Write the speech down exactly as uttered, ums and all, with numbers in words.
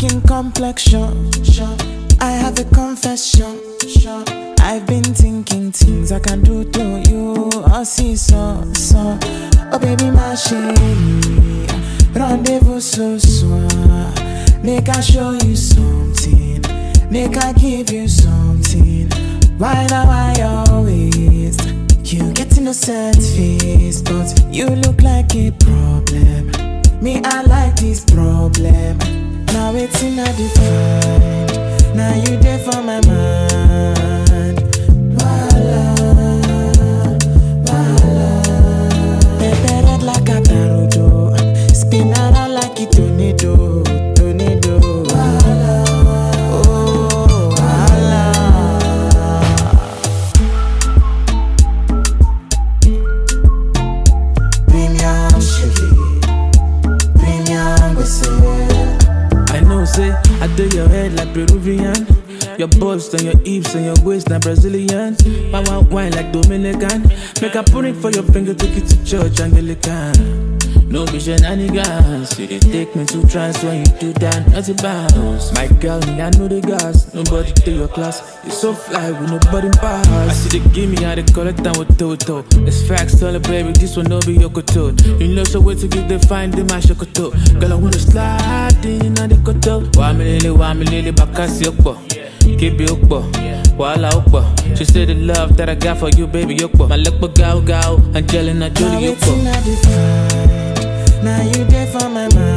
skin complexion. I have a confession. I've been thinking things I can do to you. I see so, so. Oh baby, my chérie, rendezvous ce soir. Make I show you something. Make I give you something. Why now I always? You get innocent face, but you look like a problem. Me, I like this problem. Now it's in a define. Now you there for my mind. Voila, voila. Pepe red like a tarodo. Spin around like a tornado, tornado. Voila, oh, voila. Premium sugar, premium whistle. I know, say, I do your head like Peruvian. Your bust and your hips and your waist like Brazilian. My wine wine like Dominican. Make a put it for your finger, take it to church Anglican. No be shenanigans. You dey take me to trance when you do that, not a bounce. My girl, me, I know the gas. Nobody take your class. You so fly with nobody pass. I see they give me how they call it down with Toto. It's facts, tell her, baby, this one no be your koto. You know, so wait to get they find the my shokoto. Girl, I wanna slide in on the koto. Wa me lele, wa me lele, bakasi okpo. Keep it okpo, wala okpo. She said the love that I got for you, baby, okpo. My luck but go go, Angelina Jolie okpo. Now you there for my mind.